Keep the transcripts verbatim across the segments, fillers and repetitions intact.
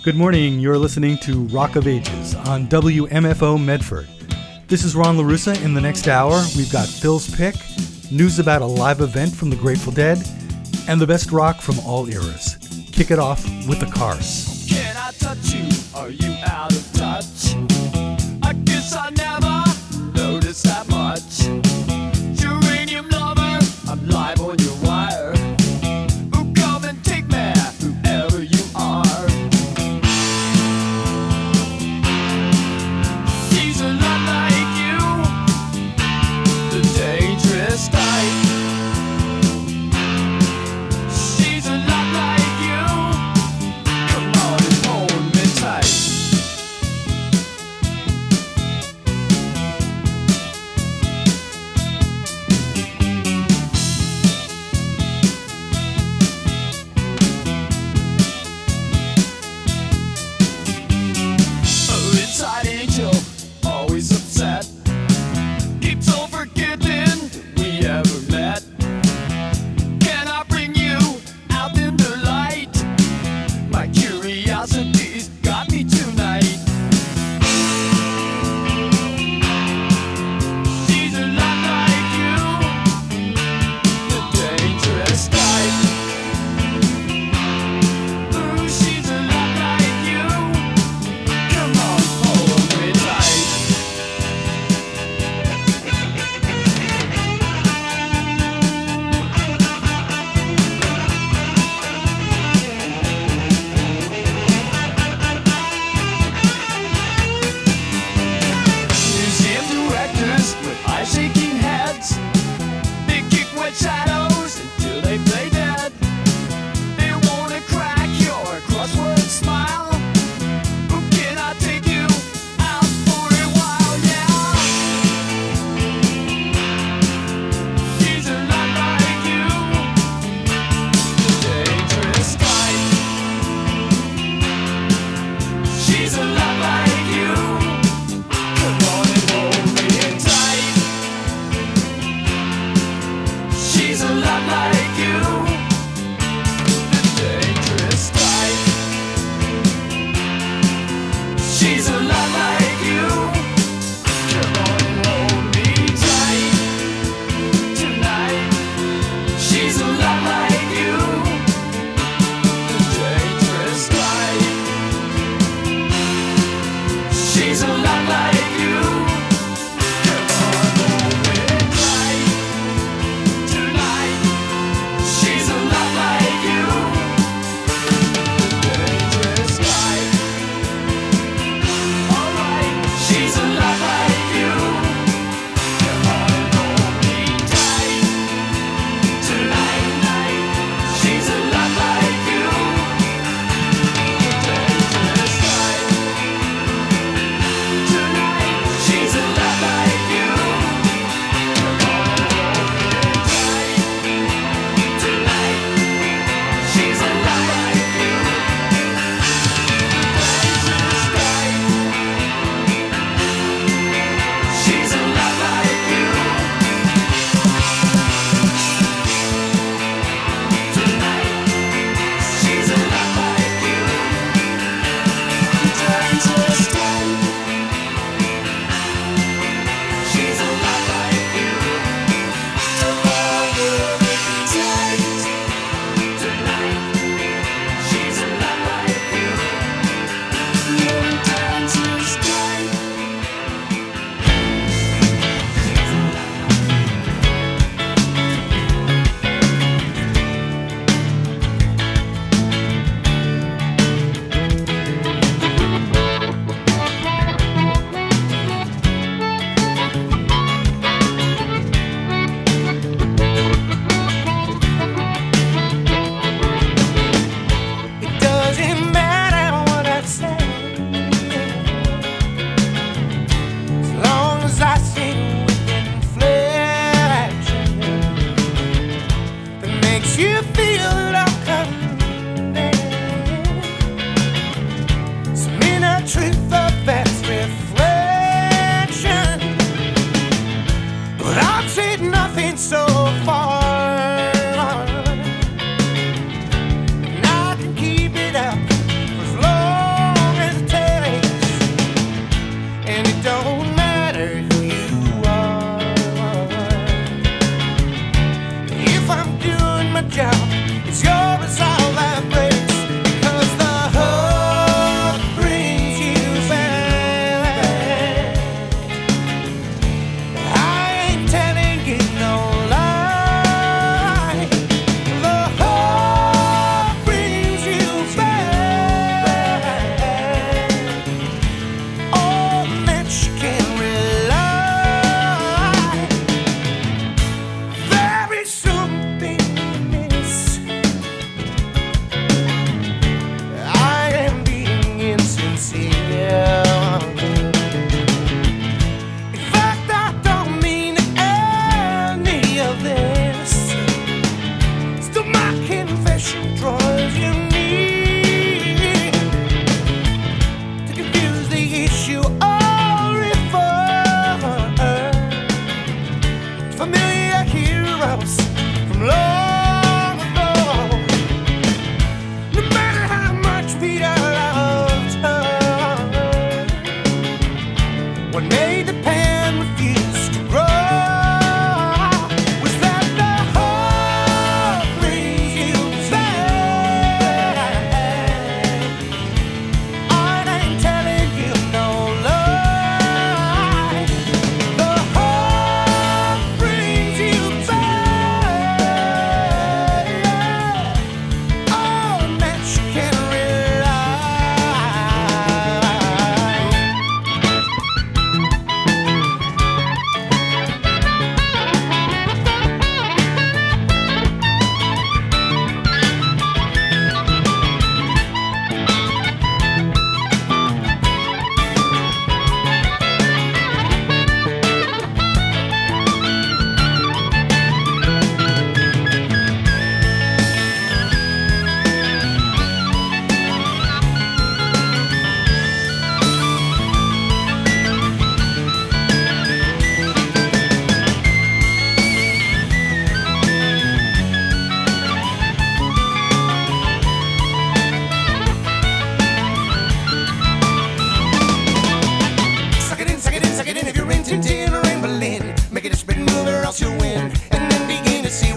Good morning. You're listening to Rock of Ages on W M F O Medford. This is Ron LaRussa. In the next hour, we've got Phil's Pick, news about a live event from the Grateful Dead, and the best rock from all eras. Kick it off with the Cars. Can I touch you? Are you out of touch? I guess I never noticed that much. Uranium lover, I'm live on your wire. Ooh, come and take me, whoever you are. He's a lot like you, the dangerous type. She's a lot like you. Come on and hold me tight.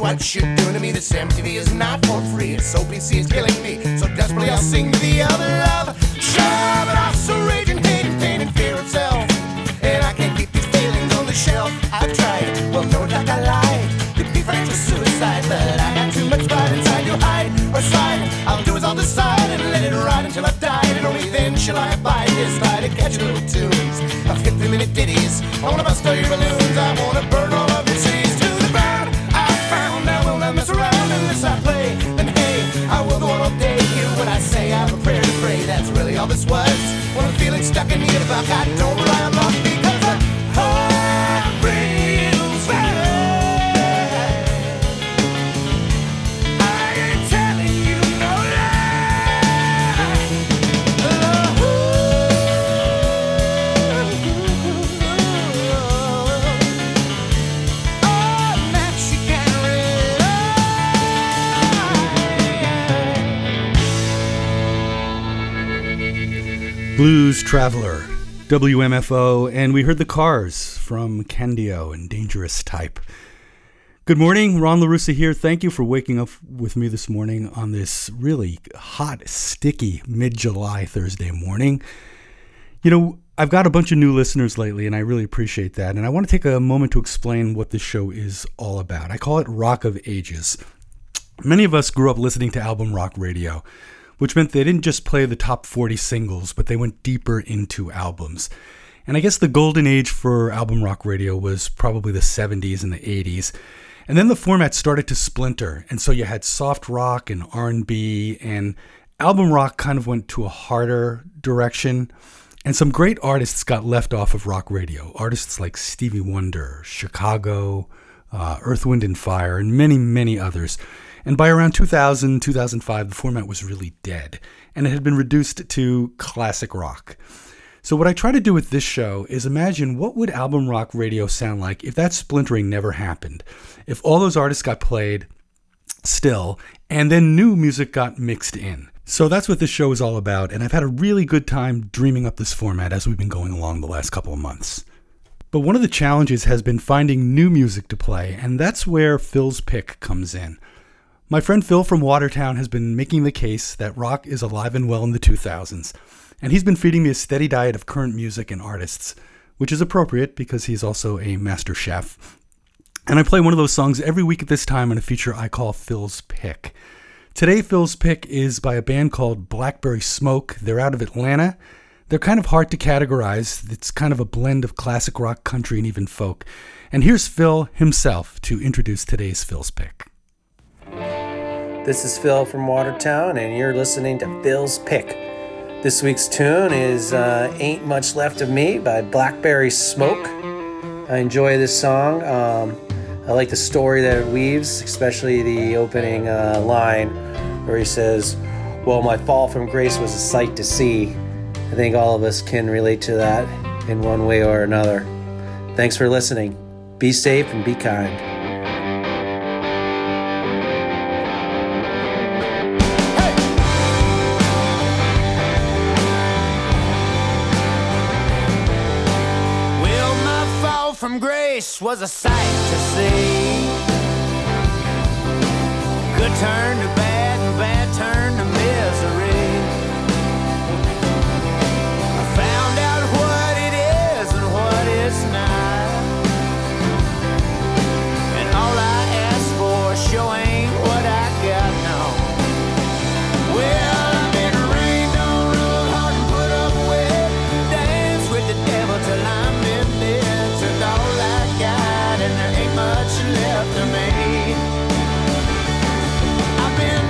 What you're doing to me, this M T V is not for free. It's O P C, it's killing me. So desperately I'll sing to the other love. Sure, but also raging, hating, pain, and fear itself. And I can't keep these feelings on the shelf. I've tried, well, no doubt I lied. You'd be financial suicide, but I got too much pride inside. You hide or slide, I'll do as I'll decide and let it ride until I've died. And only then shall I abide this lie to catch your little tunes. I've hit three-minute ditties. I wanna bust all your balloons. I wanna burn all of your cities to the ground. I found I will not mess around unless I play. Then hey, I will go on all day. Hear what I say, I have a prayer to pray. That's really all this was. When I'm feeling stuck in the about, I don't rely on luck because the heart feels right. I ain't telling you no lie. Oh, Mexican red. Blues Traveler, W M F O, and we heard the Cars from Candio and Dangerous Type. Good morning, Ron LaRussa here. Thank you for waking up with me this morning on this really hot, sticky mid-July Thursday morning. You know, I've got a bunch of new listeners lately, and I really appreciate that. And I want to take a moment to explain what this show is all about. I call it Rock of Ages. Many of us grew up listening to album rock radio, which meant they didn't just play the top forty singles, but they went deeper into albums. And I guess the golden age for album rock radio was probably the seventies and the eighties. And then the format started to splinter. And so you had soft rock and R and B, and album rock kind of went to a harder direction. And some great artists got left off of rock radio. Artists like Stevie Wonder, Chicago, uh, Earth, Wind and Fire, and many, many others. And by around two thousand, two thousand five, the format was really dead, and it had been reduced to classic rock. So what I try to do with this show is imagine what would album rock radio sound like if that splintering never happened, if all those artists got played still, and then new music got mixed in. So that's what this show is all about, and I've had a really good time dreaming up this format as we've been going along the last couple of months. But one of the challenges has been finding new music to play, and that's where Phil's Pick comes in. My friend Phil from Watertown has been making the case that rock is alive and well in the two thousands, and he's been feeding me a steady diet of current music and artists, which is appropriate because he's also a master chef. And I play one of those songs every week at this time in a feature I call Phil's Pick. Today, Phil's Pick is by a band called Blackberry Smoke. They're out of Atlanta. They're kind of hard to categorize. It's kind of a blend of classic rock, country, and even folk. And here's Phil himself to introduce today's Phil's Pick. This is Phil from Watertown, and you're listening to Phil's Pick. This week's tune is uh, Ain't Much Left of Me by Blackberry Smoke. I enjoy this song. Um, I like the story that it weaves, especially the opening uh, line where he says, well, my fall from grace was a sight to see. I think all of us can relate to that in one way or another. Thanks for listening. Be safe and be kind. From grace was a sight to see. Good turn to bad and bad turn to misery. I found out what it is and what it's not, and all I asked for sure ain't what I got now. Well, I've been rained on real hard and put up with, dance with the devil till I'm in bed. Took all I got and there ain't much left of me. I've been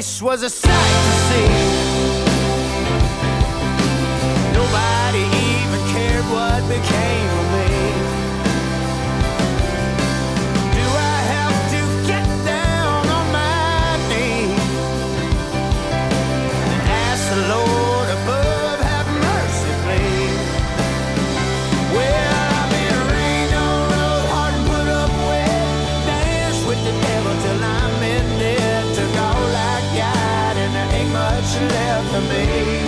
place was a sight to see. Nobody even cared what became of me. Do I have to get down on my knees and ask the Lord above, have mercy, please? Well, I've been rained on, rode hard and put up with, danced with the devil till I'm in it, took all I got and there ain't much left of me.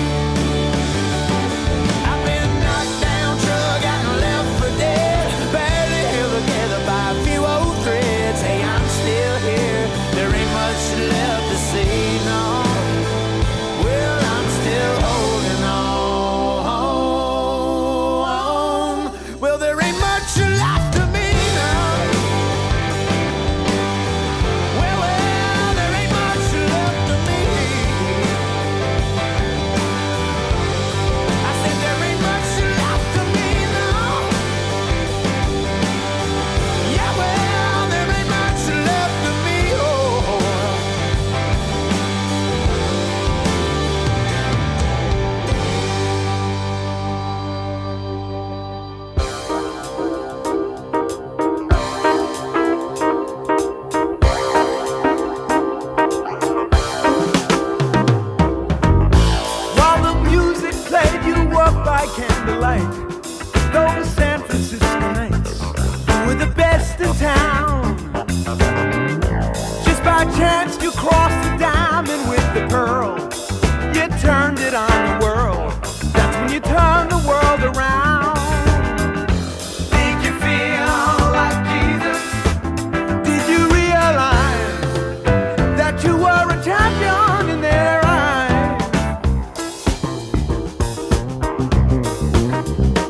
I've been knocked down, drug out and left for dead, barely held together by a few old threads. Hey, I'm still here, there ain't much left to see, no. Well, I'm still holding on. Well, there ain't much left of me now. Well, well, there ain't much left of me. I said there ain't much left of me now. Yeah, well, there ain't much left of me. Oh. While the music played, you walk by candlelight. Those San Francisco nights were the best in town. Just by chance you crossed the diamond with the pearl. You turned it on the world. That's when you turned the world around. Think you feel like Jesus? Did you realize that you were a champion in their eyes?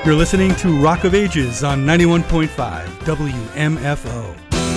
You're listening to Rock of Ages on ninety-one point five W M F O.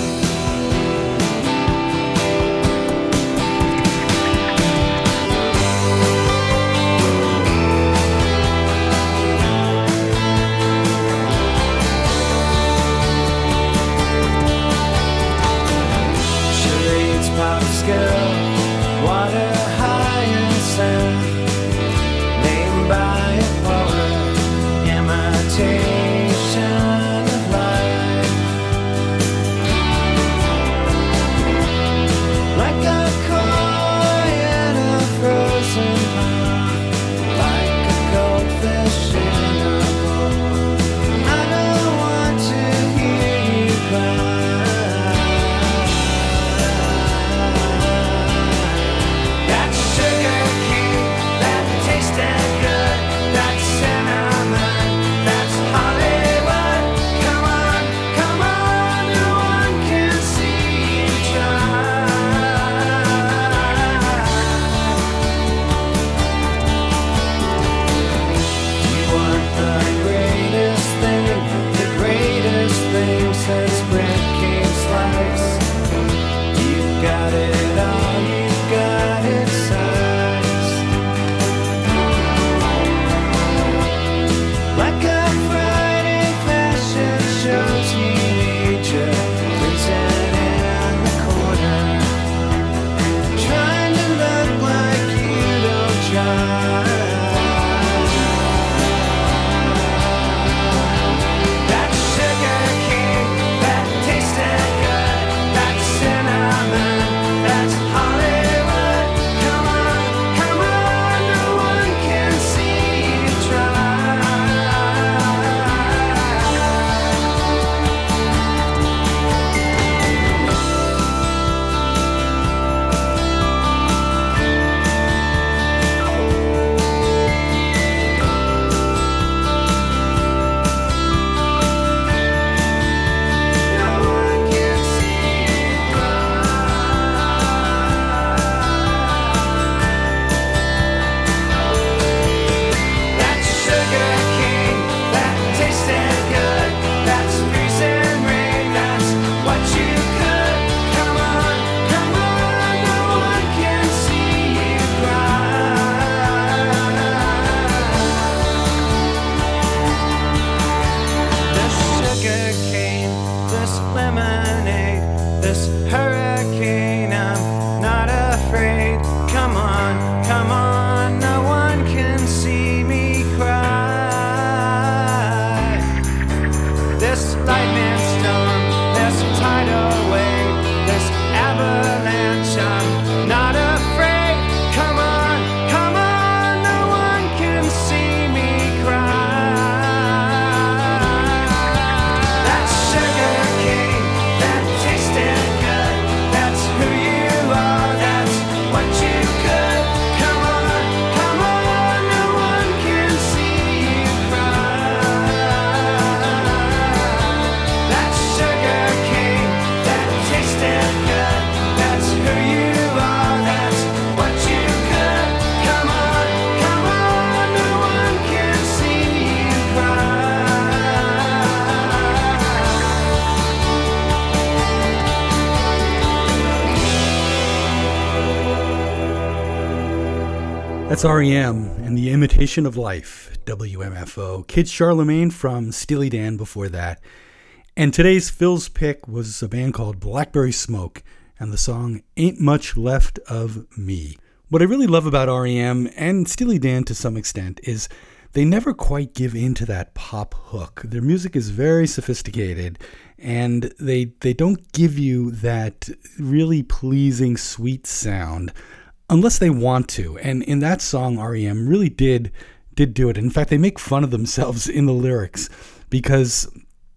That's R E M and The Imitation of Life, W M F O. Kid Charlemagne from Steely Dan before that. And today's Phil's pick was a band called Blackberry Smoke and the song Ain't Much Left of Me. What I really love about R E M and Steely Dan to some extent is they never quite give in to that pop hook. Their music is very sophisticated and they they don't give you that really pleasing sweet sound unless they want to. And in that song, R E M really did did do it. In fact, they make fun of themselves in the lyrics because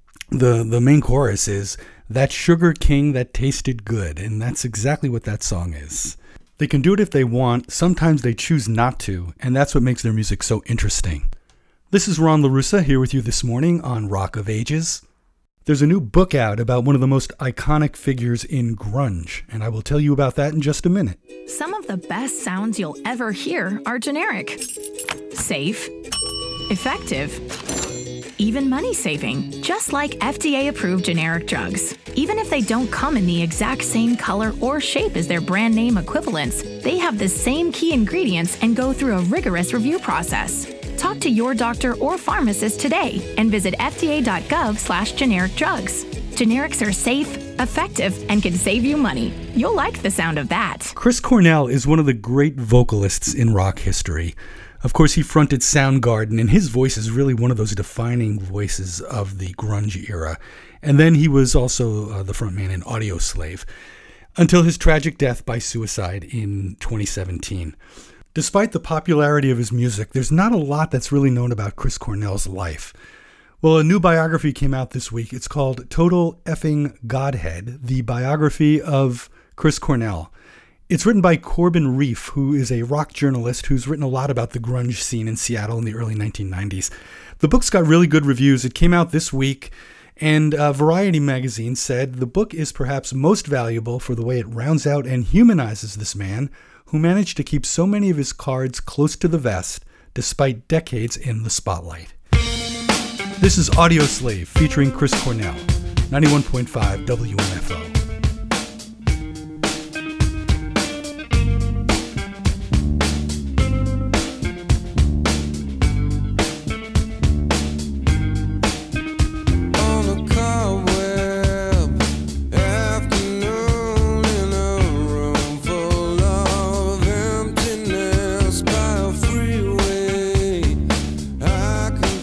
the the main chorus is that sugar king that tasted good, and that's exactly what that song is. They can do it if they want. Sometimes they choose not to, and that's what makes their music so interesting. This is Ron LaRussa here with you this morning on Rock of Ages. There's a new book out about one of the most iconic figures in grunge, and I will tell you about that in just a minute. Some of the best sounds you'll ever hear are generic, safe, effective, even money-saving, just like F D A-approved generic drugs. Even if they don't come in the exact same color or shape as their brand name equivalents, they have the same key ingredients and go through a rigorous review process. Talk to your doctor or pharmacist today and visit F D A dot gov slash generic drugs. Generics are safe, effective, and can save you money. You'll like the sound of that. Chris Cornell is one of the great vocalists in rock history. Of course, he fronted Soundgarden, and his voice is really one of those defining voices of the grunge era. And then he was also uh, the frontman in Audioslave, until his tragic death by suicide in twenty seventeen. Despite the popularity of his music, there's not a lot that's really known about Chris Cornell's life. Well, a new biography came out this week. It's called Total Effing Godhead, the biography of Chris Cornell. It's written by Corbin Reef, who is a rock journalist who's written a lot about the grunge scene in Seattle in the early nineteen nineties. The book's got really good reviews. It came out this week, and uh, Variety magazine said the book is perhaps most valuable for the way it rounds out and humanizes this man who managed to keep so many of his cards close to the vest despite decades in the spotlight. This is Audioslave featuring Chris Cornell, ninety-one point five W M F O.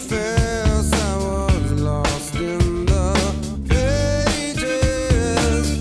Pages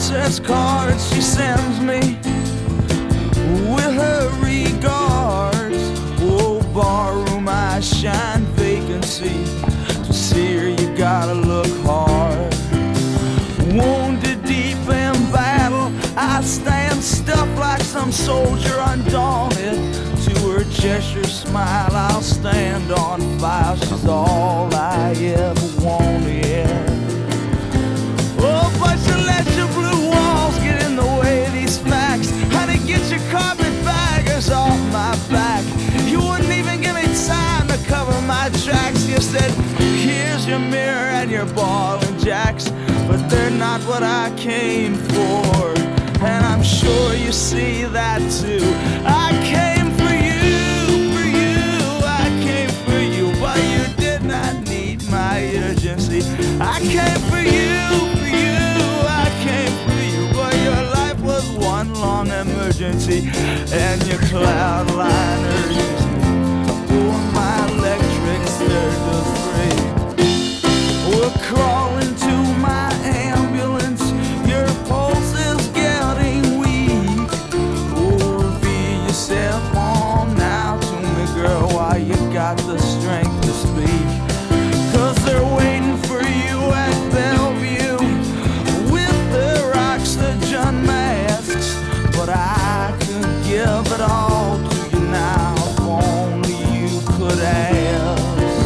Christmas card she sends me with her regards. Oh, barroom, I shine vacancy. To see her, you gotta look hard. Wounded deep in battle, I stand stuffed like some soldier undaunted. To her gesture, smile, I'll stand on fire. She's all I ever wanted. Oh, but you let your blue walls get in the way of these facts. Honey, get your carpetbaggers off my back. You wouldn't even give me time to cover my tracks. You said, here's your mirror and your ball and jacks, but they're not what I came for, and I'm sure you see that too. I came for you, for you, I came for you, but you did not need my urgency. I came for you, for you, I came for you, but your life was one long emergency, and your cloud liners for my electric sturgis free. We're crawling to my ambulance, your pulse is getting weak. Oh, reveal yourself on now to me, girl, while you got the strength to speak. Cause they're waiting for you at Bellevue with their oxygen masks. But I could give it all to you now if only you could ask.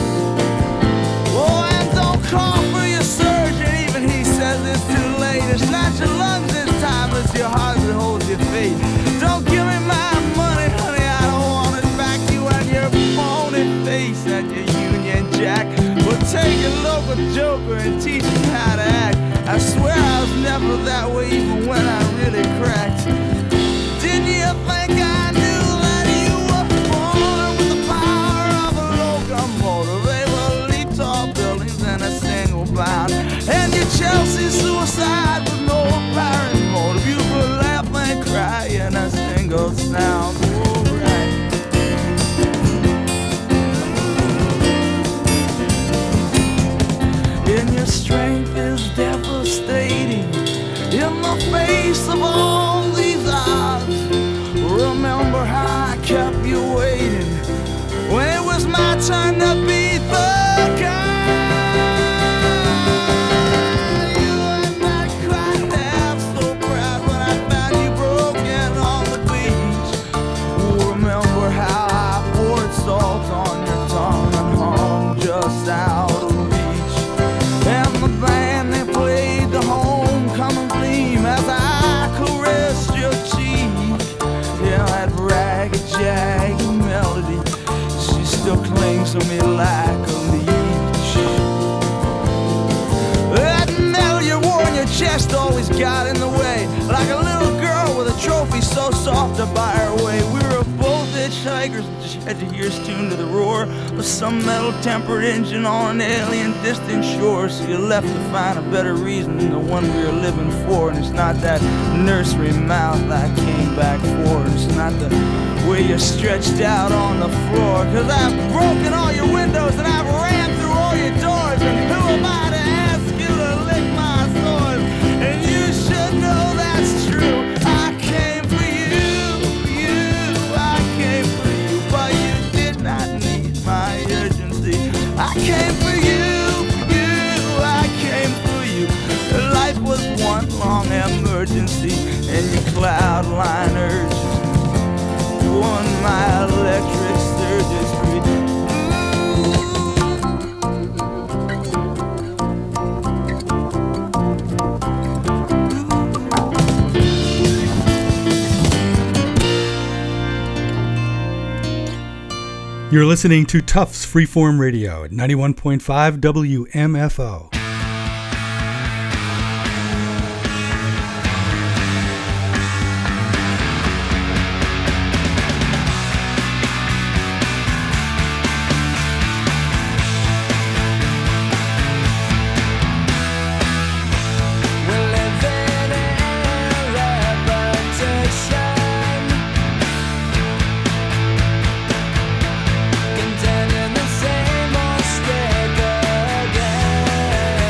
Oh, and don't call for your surgeon, even he says it's too late. It's not your lungs this time, it's your heart that holds your feet. Don't give me my money, honey, I don't want it back. You and your phony face and your Union Jack. Well, take your local joker and teach him how to act. I swear I was never that way even when I really cracked. Didn't you think I knew that you were born with the power of a locomotive? Able to leap tall buildings in a single bound. And your Chelsea suicide with no apparent motive. You could laugh and cry in a single sound. Oh, right. And your strength is devastating in the face of all these odds. Remember how I kept you waiting when it was my turn to be the guy. You and I cried half so proud when I found you broken on the beach. Remember how I poured salt on your tongue and hung just out of reach. And the band, they played the homecoming theme as I caressed your cheek. Yeah, that ragged, jagged melody, she still clings to me like a leech. That medal you wore in your chest always got in the way, like a little girl with a trophy so soft to buy her way. We were both hitchhikers, she had your ears tuned to the roar of some metal-tempered engine on an alien distant shore. So you left to find a better reason than the one we were living for. And it's not that nursery mouth I came back for. It's not the way you're stretched out on the floor. Cause I've broken all your windows and I've ran through all your doors. And who am I to ask you to lick my sores? And you should know that's true. I came for you, you, I came for you, but you did not need my urgency. I came for you, you, I came for you. Life was one long emergency, and your cloud liners won my electric sturgis free. You're listening to Tufts Freeform Radio at ninety-one point five W M F O. Condemning the same old stick again.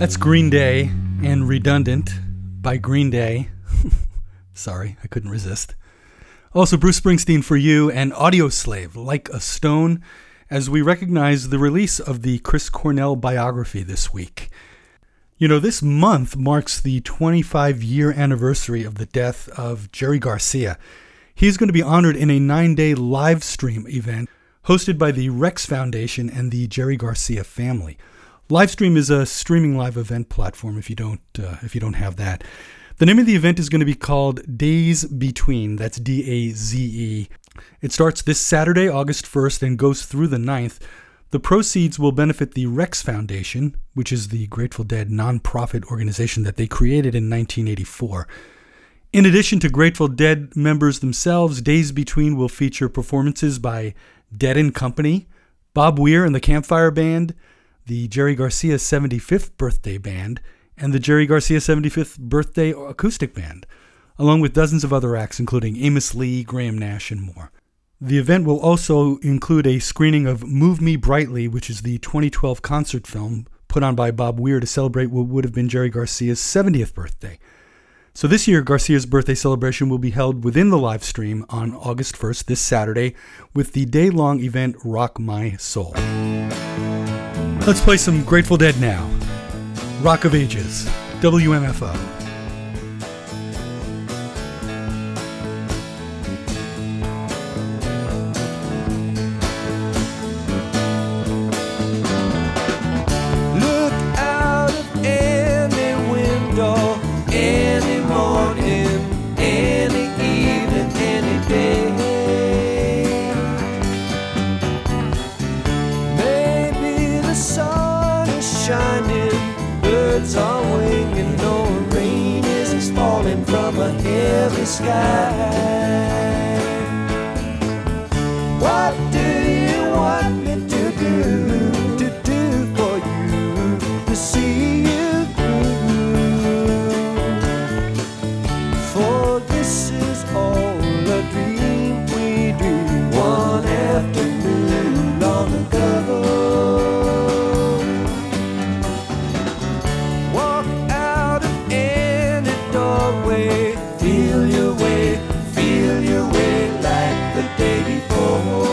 That's Green Day and Redundant by Green Day. Sorry, I couldn't resist. Also, Bruce Springsteen for You and Audioslave, Like a Stone, as we recognize the release of the Chris Cornell biography this week. You know, this month marks the twenty-five year anniversary of the death of Jerry Garcia. He's going to be honored in a nine-day live stream event hosted by the Rex Foundation and the Jerry Garcia family. Livestream is a streaming live event platform if you don't uh, if you don't have that. The name of the event is going to be called Days Between. That's D A Z E. It starts this Saturday, August first, and goes through the ninth. The proceeds will benefit the Rex Foundation, which is the Grateful Dead nonprofit organization that they created in nineteen eighty-four. In addition to Grateful Dead members themselves, Days Between will feature performances by Dead and Company, Bob Weir and the Campfire Band, the Jerry Garcia seventy-fifth Birthday Band, and the Jerry Garcia seventy-fifth Birthday Acoustic Band, along with dozens of other acts including Amos Lee, Graham Nash, and more. The event will also include a screening of Move Me Brightly, which is the twenty twelve concert film put on by Bob Weir to celebrate what would have been Jerry Garcia's seventieth birthday. So this year, Garcia's birthday celebration will be held within the live stream on August first, this Saturday, with the day-long event Rock My Soul. Let's play some Grateful Dead now. Rock of Ages, W M F O. Look out of any window, any morning, any evening, any day. Maybe the sun is shining, birds are winging, no rain is falling from a heavy sky. What do you want me to do, to do for you, to see you through? For this is all a dream we dreamed one afternoon long ago. Walk out of any doorway, feel your way, feel your way like the day before.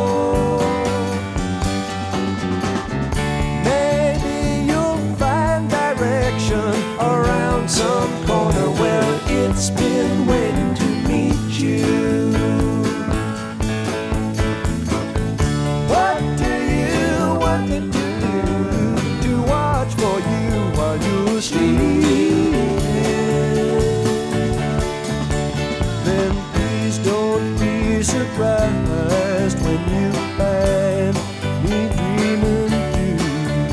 Maybe you'll find direction around some corner where it's been waiting to meet you. What do you want me to do, to watch for you while you sleep? Then please don't be surprised when you find me dreaming too.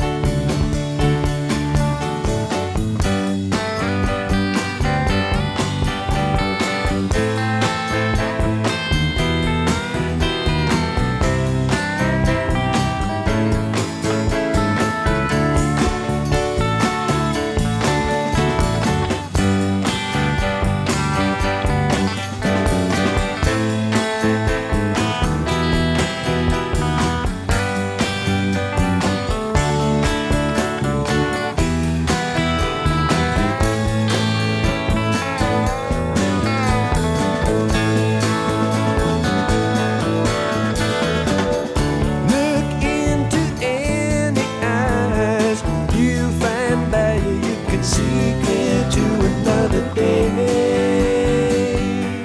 Look into any eyes, you find value, you can see clear to another day.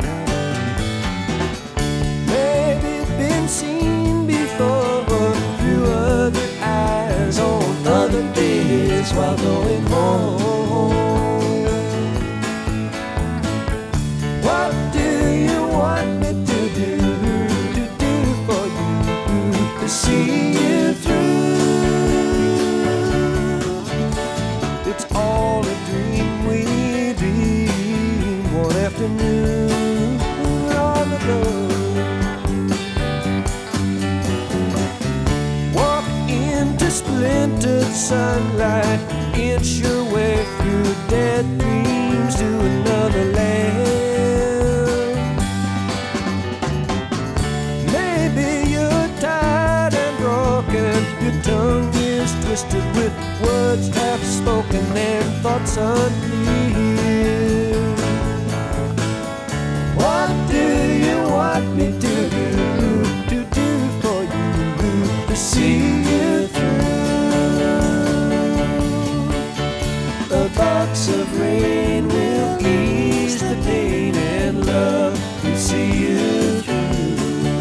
Maybe been seen before through other eyes on other days while going home. What do you want me to do, to do for you, to see you through? It's all a dream we dreamed one afternoon long ago. Walk into splintered sunlight, inch your way through dead dreams to another land. Maybe you're tired and broken, your tongue is twisted with words half spoken and thoughts unclear. What do you want me to do, to do for you, to see you through? A box of rain will ease the pain and love to see you through.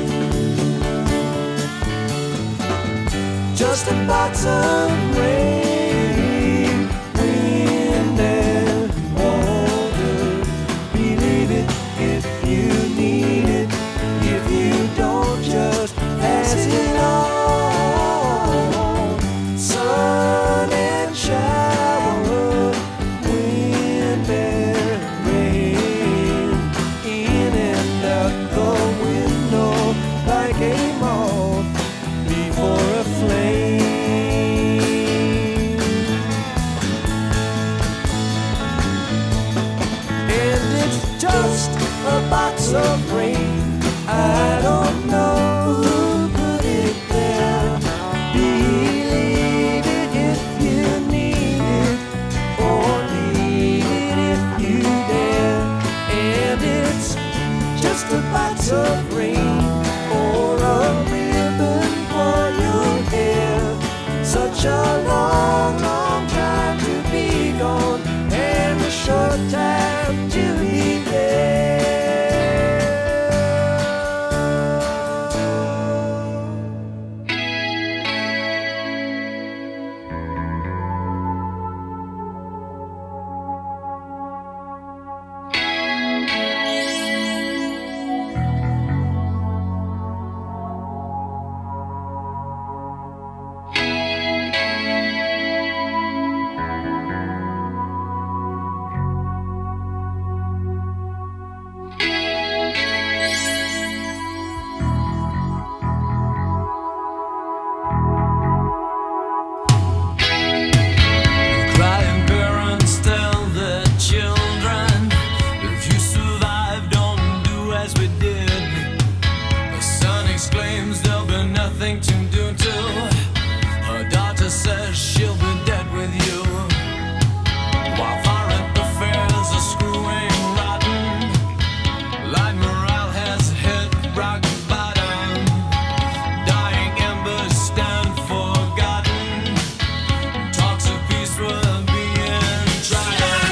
Just a box of rain, wind and water. Believe it if you need it. If you don't, just pass it on. Sun and shower, wind and rain, in and out the window like a moth before a flame. And it's just a box of rain. I don't know who put it there. Believe it if you need it, or need it if you dare. And it's just a box of rain, or a ribbon for your hair. Such a long, long time to be gone, and a short time to be there. Crying parents tell their children, if you survive, don't do as we did. The son exclaims there'll be nothing to do till her daughter says she'll be dead with you. While far at the fairs are screwing rotten, light morale has hit rock bottom. Dying embers stand forgotten. Talks of peace were being tried.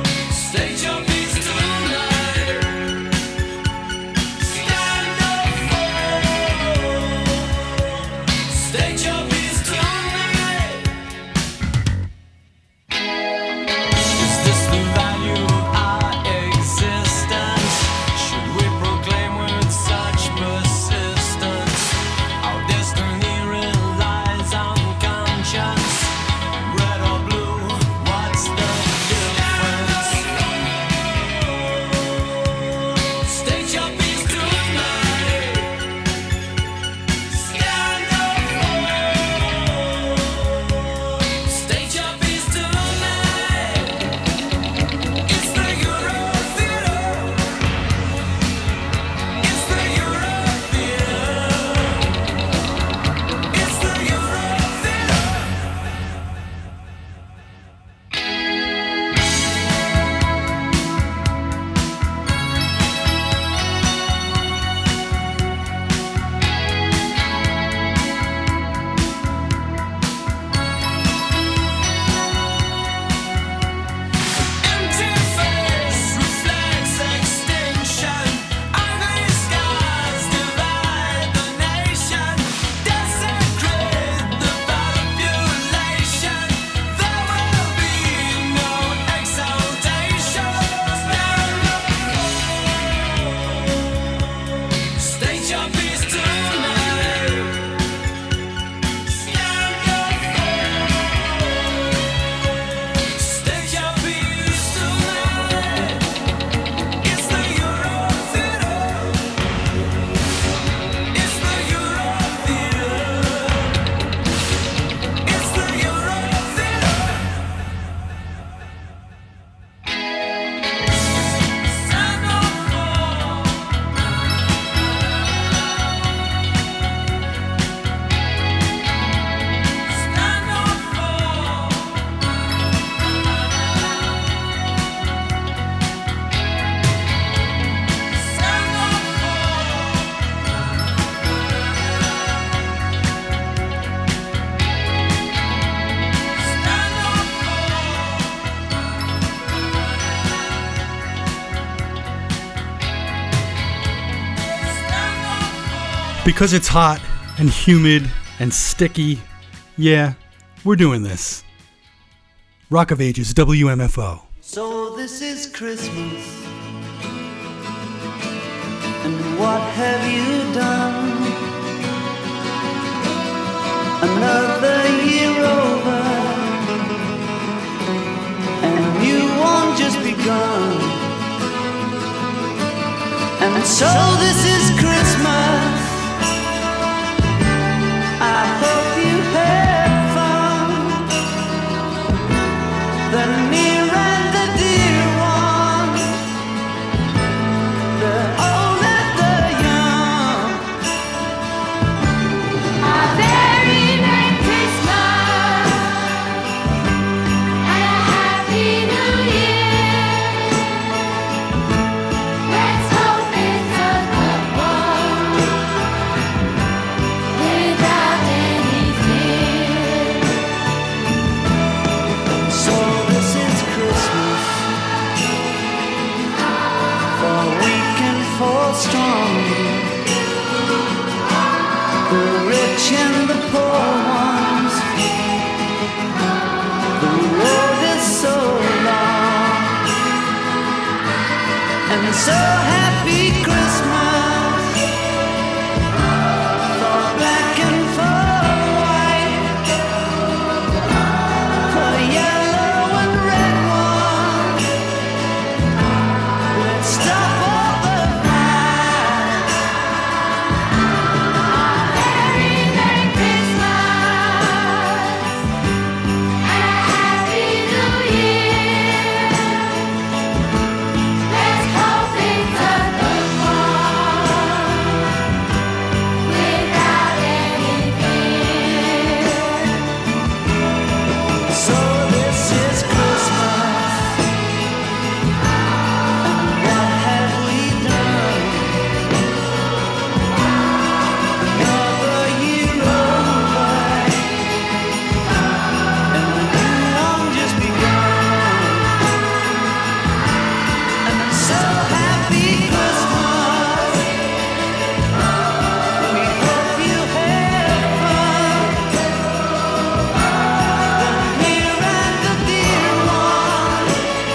State your peace tonight. Stand up. Because it's hot and humid and sticky, yeah, we're doing this. Rock of Ages, W M F O. So this is Christmas, and what have you done? Another year over, and a new one just begun. And so this is Christmas, I hope you had fun. The near and the dear one, the old and the young. A very Merry Christmas and a Happy New Year. Let's hope it's a good one without any fear. So this is Christmas, for weak and for strong, the rich and the poor ones. The road is so long, and so happy Christmas for black and for white, for yellow and red one. Let's stop all the fight. Very Merry Christmas and a Happy New Year. Let's hope it's a good one without any fear. So this is Christmas, and what have we done? Another year over, and a new one just begun. And I'm so happy Christmas, we hope you had fun. The near and the dear one,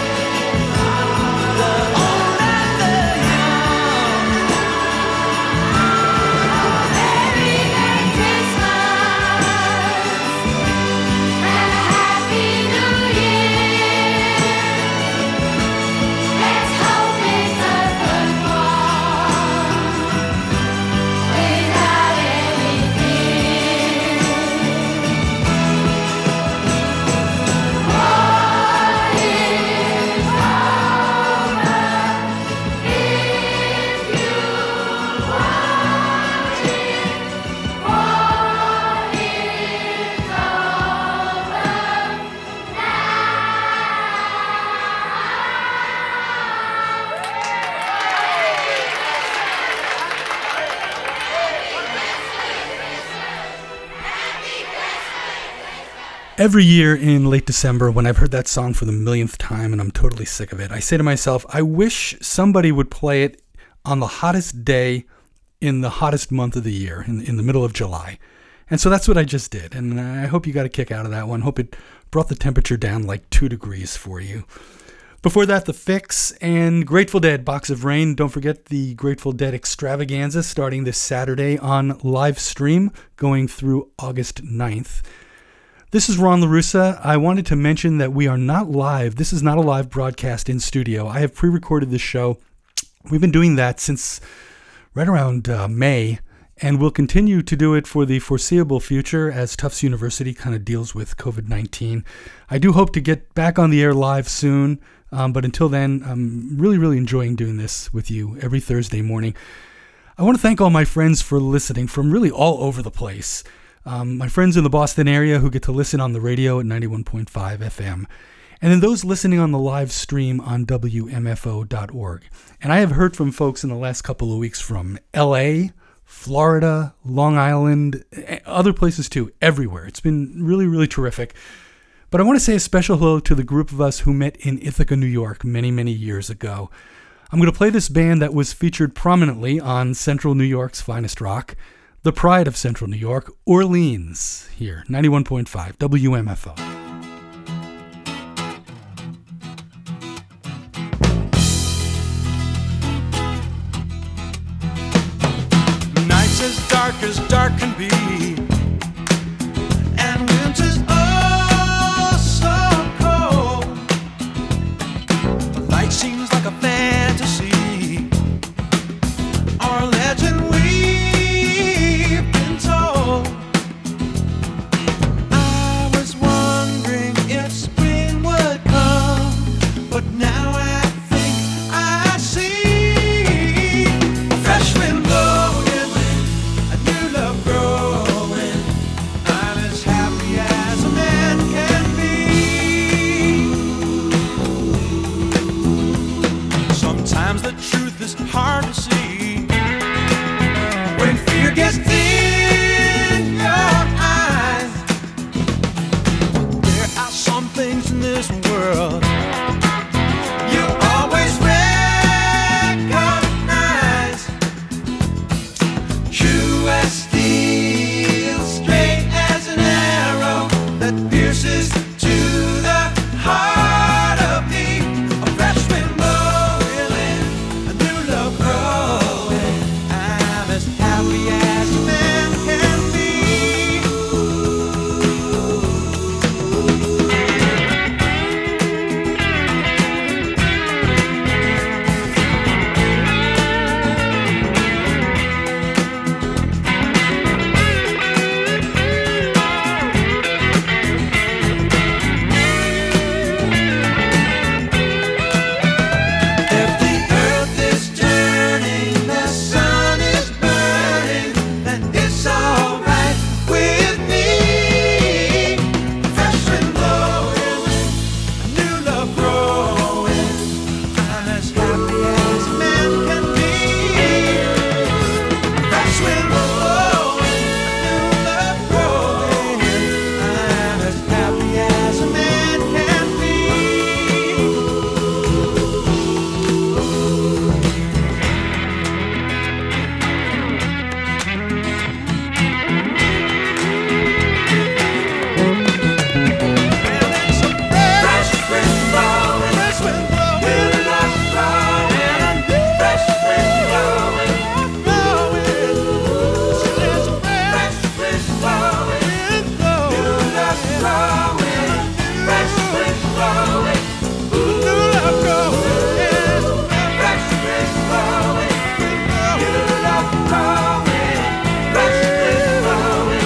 the old and the young. Very Merry Christmas and a Happy New Year. Let's hope it's a good one without any fear. What is Every year in late December, when I've heard that song for the millionth time and I'm totally sick of it, I say to myself, I wish somebody would play it on the hottest day in the hottest month of the year, in, in the middle of July. And so that's what I just did. And I hope you got a kick out of that one. Hope it brought the temperature down like two degrees for you. Before that, The Fix and Grateful Dead, Box of Rain. Don't forget the Grateful Dead extravaganza starting this Saturday on live stream going through August ninth. This is Ron LaRussa. I wanted to mention that we are not live. This is not a live broadcast in studio. I have pre-recorded this show. We've been doing that since right around uh, May, and we'll continue to do it for the foreseeable future as Tufts University kind of deals with covid nineteen. I do hope to get back on the air live soon, um, but until then, I'm really, really enjoying doing this with you every Thursday morning. I want to thank all my friends for listening from really all over the place. Um, my friends in the Boston area who get to listen on the radio at ninety-one point five F M. And then those listening on the live stream on W M F O dot org. And I have heard from folks in the last couple of weeks from L A, Florida, Long Island, other places too, everywhere. It's been really, really terrific. But I want to say a special hello to the group of us who met in Ithaca, New York many, many years ago. I'm going to play this band that was featured prominently on Central New York's Finest Rock. the pride of Central New York, Orleans, here, ninety-one point five W M F O. Nights as dark as dark can be, and winter's oh so cold. The light seems like a fantasy, or a legend we've been told. I was wondering if spring would come, but now I think I see a fresh wind blowing, a new love growing. I'm as happy as a man can be. Sometimes the truth is hard to see when fear gets in your eyes. There are some things in this world you always recognize. True as steel, straight as an arrow that pierces to the heart of me. A fresh wind blowing, a new love growing. I'm as happy as a man can be. If the earth is turning, the sun is burning, then it's alright with me. A fresh wind blowing, a new love growing. I'm as happy as a man can be. A fresh wind blowing, a new love growing. I'm as happy as a man can be. Fresh wind blowing, fresh wind blowing, new love growing, fresh wind blowing, blowing. There's a fresh wind blowing, new love growing, fresh wind blowing, new love growing, fresh wind blowing, new love growing, fresh wind blowing.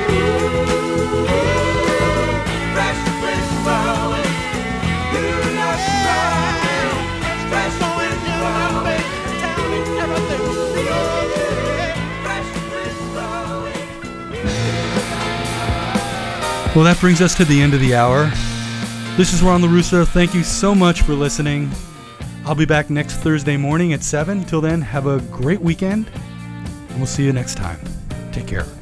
Fresh wind blowing, new love growing, fresh wind blowing, tell me everything's blowing, fresh wind blowing. Well, that brings us to the end of the hour. This is Ron LaRusso. Thank you so much for listening. I'll be back next Thursday morning at seven. Till then, have a great weekend, and we'll see you next time. Take care.